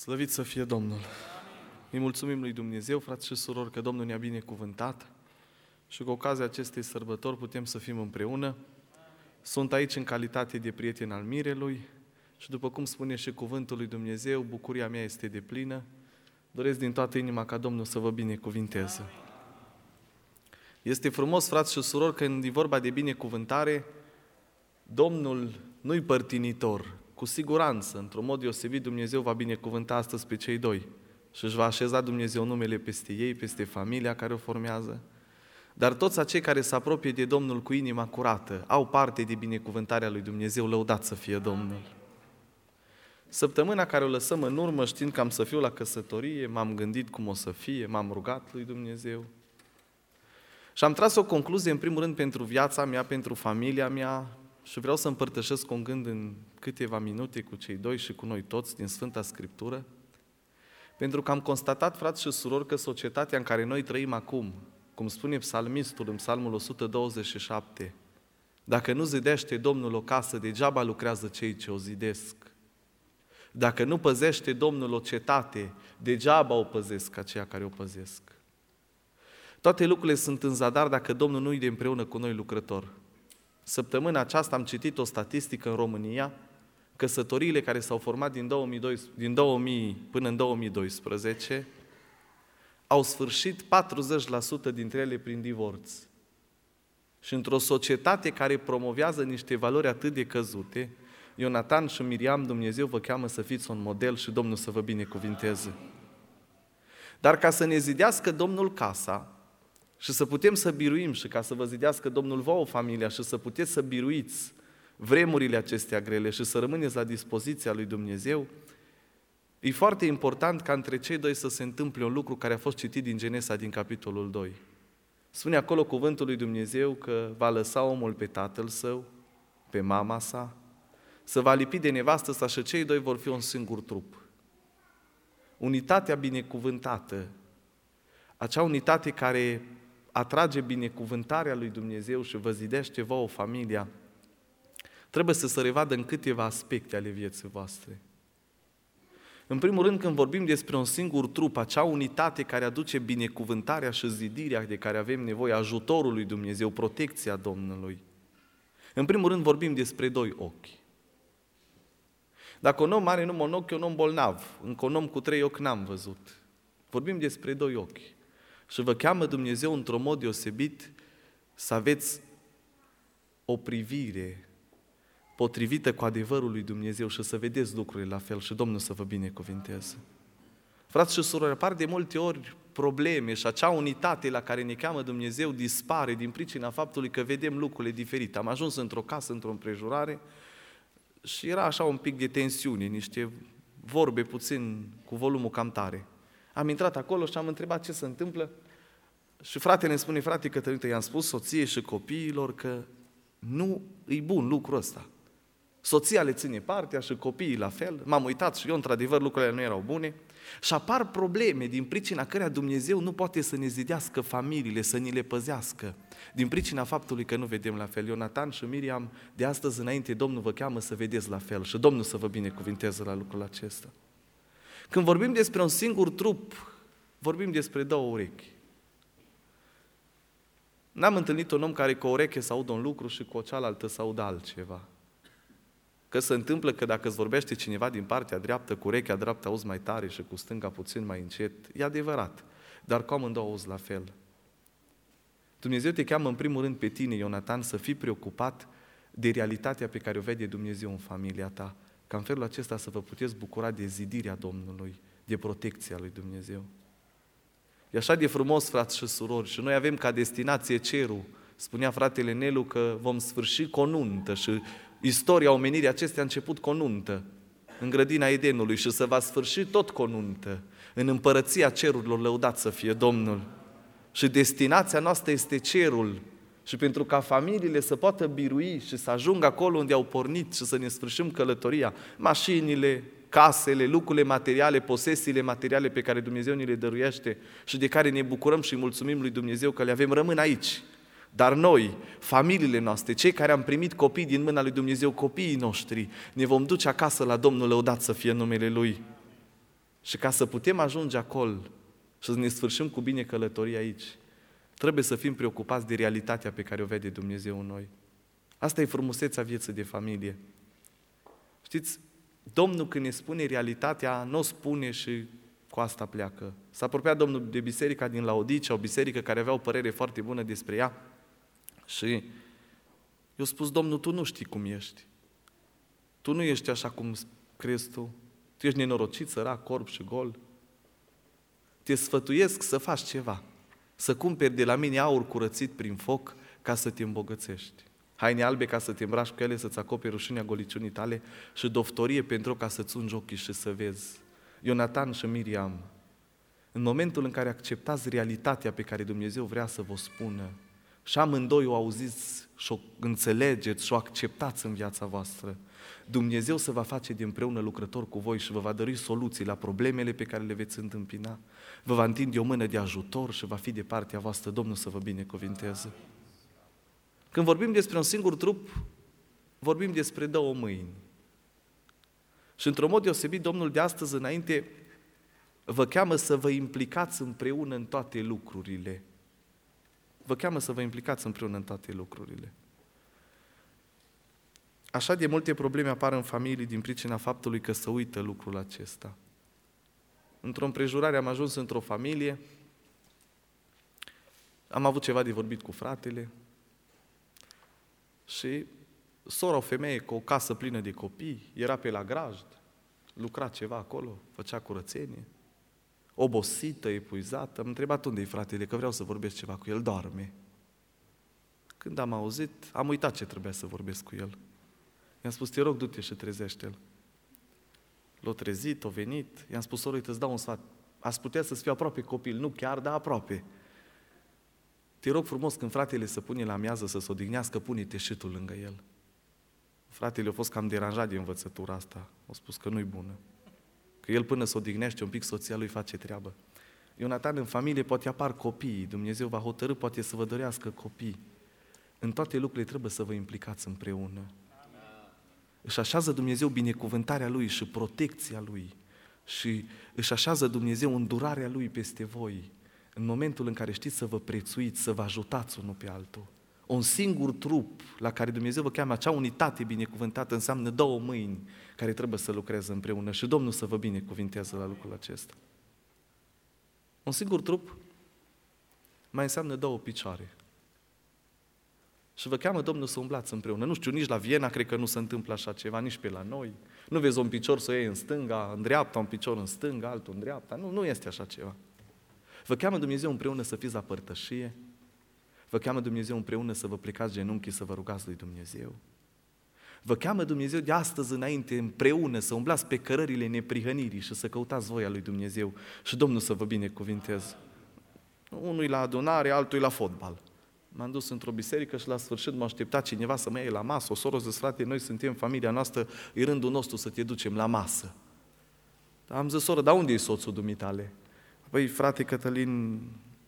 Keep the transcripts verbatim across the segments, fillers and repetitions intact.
Slăvit să fie Domnul! Îi mulțumim lui Dumnezeu, frați și surori, că Domnul ne-a binecuvântat și cu ocazia acestei sărbători putem să fim împreună. Sunt aici în calitate de prieten al mirelui și după cum spune și cuvântul lui Dumnezeu, bucuria mea este deplină. Doresc din toată inima ca Domnul să vă binecuvinteze. Este frumos, frați și surori, când e vorba de binecuvântare, Domnul nu-i părtinitor. Cu siguranță, într-un mod deosebit, Dumnezeu va binecuvânta astăzi pe cei doi și își va așeza Dumnezeu numele peste ei, peste familia care o formează. Dar toți acei care se apropie de Domnul cu inima curată au parte de binecuvântarea lui Dumnezeu, lăudat să fie Domnul. Săptămâna care o lăsăm în urmă, știind că am să fiu la căsătorie, m-am gândit cum o să fie, m-am rugat lui Dumnezeu și am tras o concluzie, în primul rând, pentru viața mea, pentru familia mea, și vreau să împărtășesc un gând în câteva minute cu cei doi și cu noi toți din Sfânta Scriptură, pentru că am constatat, frați și surori, că societatea în care noi trăim acum, cum spune psalmistul în Psalmul o sută douăzeci și șapte, dacă nu zidește Domnul o casă, degeaba lucrează cei ce o zidesc. Dacă nu păzește Domnul o cetate, degeaba o păzesc aceia care o păzesc. Toate lucrurile sunt în zadar dacă Domnul nu-i de împreună cu noi lucrător. Săptămâna aceasta am citit o statistică în România, căsătoriile care s-au format din două mii doisprezece, din două mii până în două mii doisprezece au sfârșit patruzeci la sută dintre ele prin divorț. Și într-o societate care promovează niște valori atât de căzute, Ionatan și Miriam, Dumnezeu vă cheamă să fiți un model și Domnul să vă binecuvinteze. Dar ca să ne zidească Domnul casa și să putem să biruim și ca să vă zidească Domnul vouă familia și să puteți să biruiți vremurile acestea grele și să rămâneți la dispoziția lui Dumnezeu, e foarte important ca între cei doi să se întâmple un lucru care a fost citit din Genesa, din capitolul doi. Spune acolo cuvântul lui Dumnezeu că va lăsa omul pe tatăl său, pe mama sa, să va lipi de nevastă sa și cei doi vor fi un singur trup. Unitatea binecuvântată, acea unitate care atrage binecuvântarea lui Dumnezeu și vă zidește vouă familia, trebuie să se revadă în câteva aspecte ale vieții voastre. În primul rând, când vorbim despre un singur trup, acea unitate care aduce binecuvântarea și zidirea de care avem nevoie, ajutorul lui Dumnezeu, protecția Domnului. În primul rând vorbim despre doi ochi. Dacă un om are numai un ochi, e un om bolnav. Încă un om cu trei ochi n-am văzut. Vorbim despre doi ochi. Și vă cheamă Dumnezeu într-un mod deosebit să aveți o privire potrivită cu adevărul lui Dumnezeu și să vedeți lucrurile la fel și Domnul să vă binecuvinteze. Frați și surori, apar de multe ori probleme și acea unitate la care ne cheamă Dumnezeu dispare din pricina faptului că vedem lucrurile diferite. Am ajuns într-o casă, într-o împrejurare și era așa un pic de tensiune, niște vorbe puțin cu volumul cam tare. Am intrat acolo și am întrebat ce se întâmplă și fratele îmi spune, frate Cătălin, i-am spus soției și copiilor că nu e bun lucrul ăsta. Soția le ține partea și copiii la fel. M-am uitat și eu, într-adevăr, lucrurile nu erau bune. Și apar probleme din pricina căreia Dumnezeu nu poate să ne zidească familiile, să ni le păzească. Din pricina faptului că nu vedem la fel. Ionatan și Miriam, de astăzi înainte, Domnul vă cheamă să vedeți la fel și Domnul să vă binecuvinteze la lucrul acesta. Când vorbim despre un singur trup, vorbim despre două urechi. N-am întâlnit un om care cu o ureche să audă un lucru și cu o cealaltă să audă altceva. Că se întâmplă că dacă îți vorbește cineva din partea dreaptă, cu urechea dreaptă auzi mai tare și cu stânga puțin mai încet, e adevărat, dar cu amândouă auzi la fel. Dumnezeu te cheamă în primul rând pe tine, Ionatan, să fii preocupat de realitatea pe care o vede Dumnezeu în familia ta, ca în felul acesta să vă puteți bucura de zidirea Domnului, de protecția lui Dumnezeu. E așa de frumos, frați și surori, și noi avem ca destinație cerul. Spunea fratele Nelu că vom sfârși cu o nuntă și istoria omenirii acestea a început cu o nuntă în grădina Edenului și se va sfârși tot cu o nuntă în împărăția cerurilor, lăudat să fie Domnul. Și destinația noastră este cerul și pentru ca familiile să poată birui și să ajungă acolo unde au pornit și să ne sfârșim călătoria, mașinile, casele, lucrurile materiale, posesiile materiale pe care Dumnezeu ni le dăruiește și de care ne bucurăm și mulțumim lui Dumnezeu că le avem, rămân aici. Dar noi, familiile noastre, cei care am primit copii din mâna lui Dumnezeu, copiii noștri, ne vom duce acasă la Domnul, lăudat să fie numele Lui. Și ca să putem ajunge acolo și să ne sfârșim cu bine călătoria aici, trebuie să fim preocupați de realitatea pe care o vede Dumnezeu în noi. Asta e frumusețea vieții de familie. Știți, Domnul când ne spune realitatea, nu o spune și cu asta pleacă. S-a apropiat Domnul de biserica din Laodicea, o biserică care avea o părere foarte bună despre ea și i-a spus, Domnul, tu nu știi cum ești. Tu nu ești așa cum crezi tu. Tu ești nenorocit, sărac, corp și gol. Te sfătuiesc să faci ceva. Să cumperi de la mine aur curățit prin foc ca să te îmbogățești. Haine albe ca să te îmbraci cu ele, să-ți acoperi rușinea goliciunii tale și doftorie pentru ca să-ți ungi ochii și să vezi. Ionatan și Miriam, în momentul în care acceptați realitatea pe care Dumnezeu vrea să vă spună și amândoi o auziți și o înțelegeți și o acceptați în viața voastră, Dumnezeu se va face de împreună lucrător cu voi și vă va dări soluții la problemele pe care le veți întâmpina. Vă va întinde o mână de ajutor și va fi de partea voastră. Domnul să vă binecuvinteze. Când vorbim despre un singur trup, vorbim despre două mâini. Și într-un mod deosebit, Domnul de astăzi înainte vă cheamă să vă implicați împreună în toate lucrurile. Vă cheamă să vă implicați împreună în toate lucrurile. Așa de multe probleme apar în familii din pricina faptului că se uită lucrul acesta. Într-o împrejurare am ajuns într-o familie, am avut ceva de vorbit cu fratele și sora, o femeie cu o casă plină de copii, era pe la grajd, lucra ceva acolo, făcea curățenie, obosită, epuizată. Am întrebat unde e fratele, că vreau să vorbesc ceva cu el, doarme. Când am auzit, am uitat ce trebuia să vorbesc cu el. I-am spus, te rog, du-te și trezește-l. L-a trezit, a venit, i-am spus, soră, uite, îți dau un sfat. Ați putea să-ți fiu aproape copil, nu chiar, dar aproape. Te rog frumos, când fratele se pune la amiază să se odihnească, pune-te și tu lângă el. Fratele a fost cam deranjat de învățătura asta. A spus că nu-i bună. Că el până se odihnește un pic, soția lui face treabă. Ionatan, în familie poate apar copii. Dumnezeu va hotărâ, poate să vă dorească copii. În toate lucrurile trebuie să vă implicați împreună. Își așează Dumnezeu binecuvântarea Lui și protecția Lui. Și își așează Dumnezeu îndurarea Lui peste voi. În momentul în care știți să vă prețuiți, să vă ajutați unul pe altul. Un singur trup la care Dumnezeu vă cheamă, acea unitate binecuvântată, înseamnă două mâini care trebuie să lucreze împreună și Domnul să vă binecuvinteze la lucrul acesta. Un singur trup mai înseamnă două picioare. Și vă cheamă Domnul să umblați împreună. Nu știu, nici la Viena cred că nu se întâmplă așa ceva, nici pe la noi. Nu vezi un picior să o iei în stânga, în dreapta, un picior în stânga, altul în dreapta. Nu, nu este așa ceva. Vă cheamă Dumnezeu împreună să fiți la părtășie. Vă cheamă Dumnezeu împreună să vă plecați genunchii, să vă rugați lui Dumnezeu. Vă cheamă Dumnezeu de astăzi înainte împreună să umblați pe cărările neprihănirii și să căutați voia lui Dumnezeu și Domnul să vă binecuvinteze. Unul la adunare, altul la fotbal. M-am dus într-o biserică și la sfârșit m-a așteptat cineva să mă iei la masă. O soră zis, frate, noi suntem familia noastră, e rândul nostru să te ducem la masă. Am zis, soră, dar unde e soțul dumitale? Păi, frate Cătălin,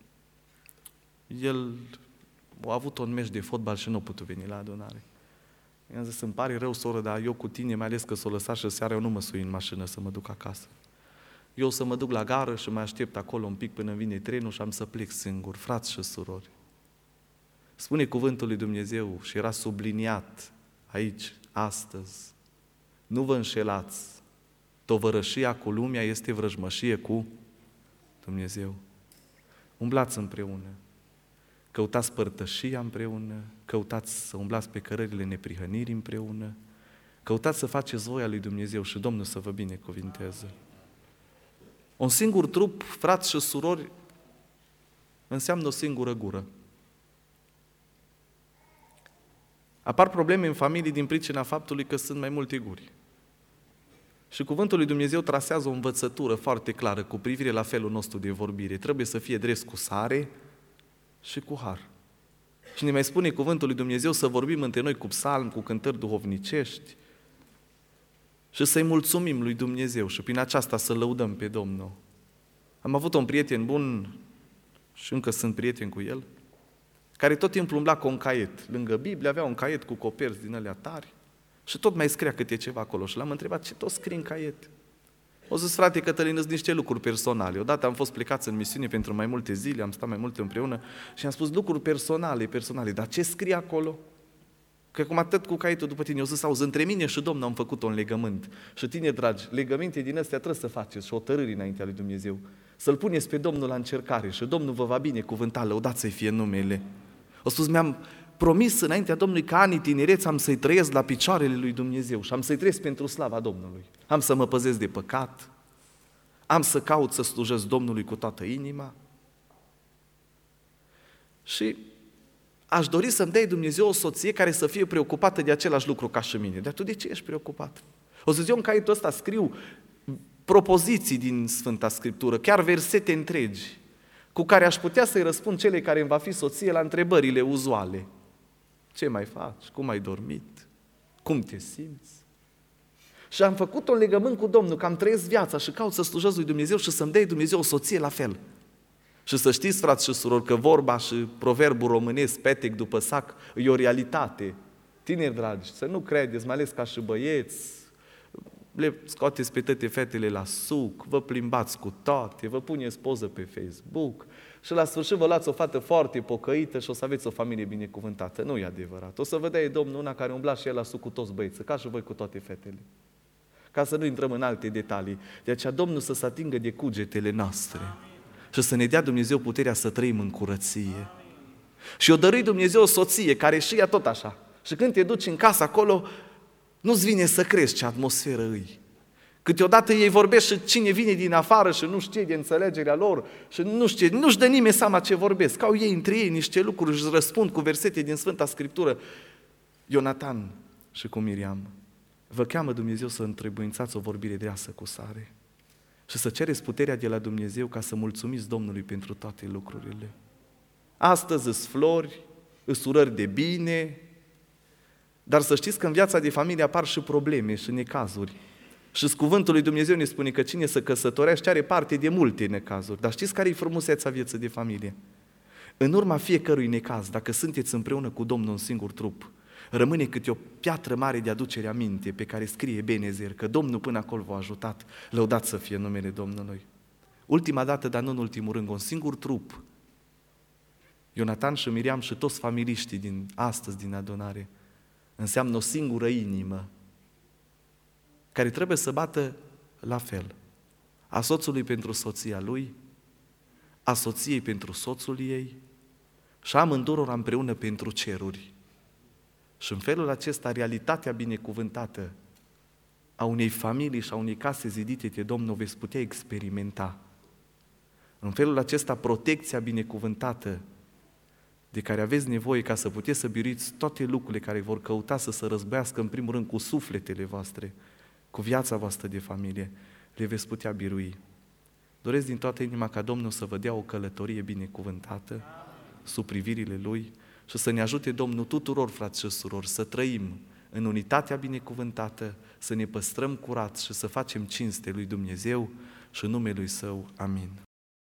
el a avut un meci de fotbal și nu a putut veni la adunare. I-am zis, îmi pare rău, soră, dar eu cu tine, mai ales că s-o lăsat și seara eu nu mă sui în mașină să mă duc acasă. Eu o să mă duc la gară și mă aștept acolo un pic până vine trenul și am să plec singur, frați și surori. Spune cuvântul lui Dumnezeu și era subliniat aici, astăzi. Nu vă înșelați. Tovărășia cu lumea este vrăjmășie cu Dumnezeu. Umblați împreună. Căutați părtășia împreună, căutați să umblați pe cărările neprihănirii împreună, căutați să faceți voia lui Dumnezeu și Domnul să vă binecuvinteze. Un singur trup, frați și surori, înseamnă o singură gură. Apar probleme în familii din pricina faptului că sunt mai multe guri. Și cuvântul lui Dumnezeu trasează o învățătură foarte clară cu privire la felul nostru de vorbire. Trebuie să fie drept cu sare și cu har. Și ne mai spune cuvântul lui Dumnezeu să vorbim între noi cu psalm, cu cântări duhovnicești și să-i mulțumim lui Dumnezeu și prin aceasta să lăudăm pe Domnul. Am avut un prieten bun și încă sunt prieten cu el, care tot timpul umbla cu un caiet. Lângă Biblie avea un caiet cu coperți din alea tari și tot mai scria câte ceva acolo. Și l-am întrebat, ce tot scrii în caiet? O zis, frate Cătălin, sunt niște lucruri personale. Odată am fost plecați în misiune pentru mai multe zile, am stat mai mult împreună și am spus lucruri personale, personale. Dar ce scrie acolo? Că cum atât cu caietul după tine, eu zis, auzi, între mine și Domnul am făcut un legământ. Și tine, dragi, legăminte din astea trebuie să faceți și o tărâri înaintea lui Dumnezeu. Să-L puneți pe Domnul la încercare și Domnul vă va binecuvânta, lăudați să-i fie numele. O spus, mi-am promis înaintea Domnului că anii tinereți am să-i trăiesc la picioarele lui Dumnezeu și am să-i trăiesc pentru slava Domnului. Am să mă păzesc de păcat, am să caut să slujesc Domnului cu toată inima și aș dori să-mi dai Dumnezeu o soție care să fie preocupată de același lucru ca și mine. Dar tu de ce ești preocupat? O să zic, eu în caietul ăsta scriu propoziții din Sfânta Scriptură, chiar versete întregi, cu care aș putea să-i răspund celei care îmi va fi soție la întrebările uzuale. Ce mai faci? Cum ai dormit? Cum te simți? Și am făcut un legământ cu Domnul, că am trăiesc viața și caut să slujesc lui Dumnezeu și să-mi dea Dumnezeu o soție la fel. Și să știți, frați și surori, că vorba și proverbul românesc, petec după sac, e o realitate. Tineri dragi, să nu credeți, mai ales ca și băieți, le scoateți pe toate fetele la suc, vă plimbați cu toate, vă puneți poză pe Facebook și la sfârșit vă luați o fată foarte pocăită și o să aveți o familie binecuvântată. Nu e adevărat. O să vă dea Domnul una care umbla și el la suc cu toți băieții, ca și voi cu toate fetele. Ca să nu intrăm în alte detalii. De aceea Domnul să se atingă de cugetele noastre și să ne dea Dumnezeu puterea să trăim în curăție. Și o dărui Dumnezeu o soție care și ea tot așa. Și când te duci în casă acolo, nu-ți vine să crezi ce atmosferă îi. Câteodată ei vorbesc și cine vine din afară și nu știe de înțelegerea lor și nu știe, nu-și dă nimeni seama ce vorbesc. Au ei între ei niște lucruri și își răspund cu versete din Sfânta Scriptură. Ionatan și cu Miriam, vă cheamă Dumnezeu să întrebuințați o vorbire dreasă cu sare și să cereți puterea de la Dumnezeu ca să mulțumiți Domnului pentru toate lucrurile. Astăzi îs flori, îs urări de bine, dar să știți că în viața de familie apar și probleme și necazuri. Și cuvântul lui Dumnezeu ne spune că cine se căsătorește are parte de multe necazuri. Dar știți care e frumusețea vieții de familie? În urma fiecărui necaz, dacă sunteți împreună cu Domnul în singur trup, rămâne câte o piatră mare de aducere aminte pe care scrie Ebenezer, că Domnul până acolo v-a ajutat, lăudat să fie numele Domnului. Ultima dată, dar nu în ultimul rând, un singur trup, Ionatan și Miriam și toți familiștii din astăzi din adunare, înseamnă o singură inimă care trebuie să bată la fel. A soțului pentru soția lui, a soției pentru soțul ei și amândurora împreună pentru ceruri. Și în felul acesta, realitatea binecuvântată a unei familii și a unei case zidite de Domnul veți putea experimenta. În felul acesta, protecția binecuvântată de care aveți nevoie ca să puteți să biruiți toate lucrurile care vor căuta să se războiască în primul rând cu sufletele voastre, cu viața voastră de familie, le veți putea birui. Doresc din toată inima ca Domnul să vă dea o călătorie binecuvântată sub privirile Lui și să ne ajute Domnul tuturor, frați și surori, să trăim în unitatea binecuvântată, să ne păstrăm curați și să facem cinste lui Dumnezeu și în numele Lui Său. Amin.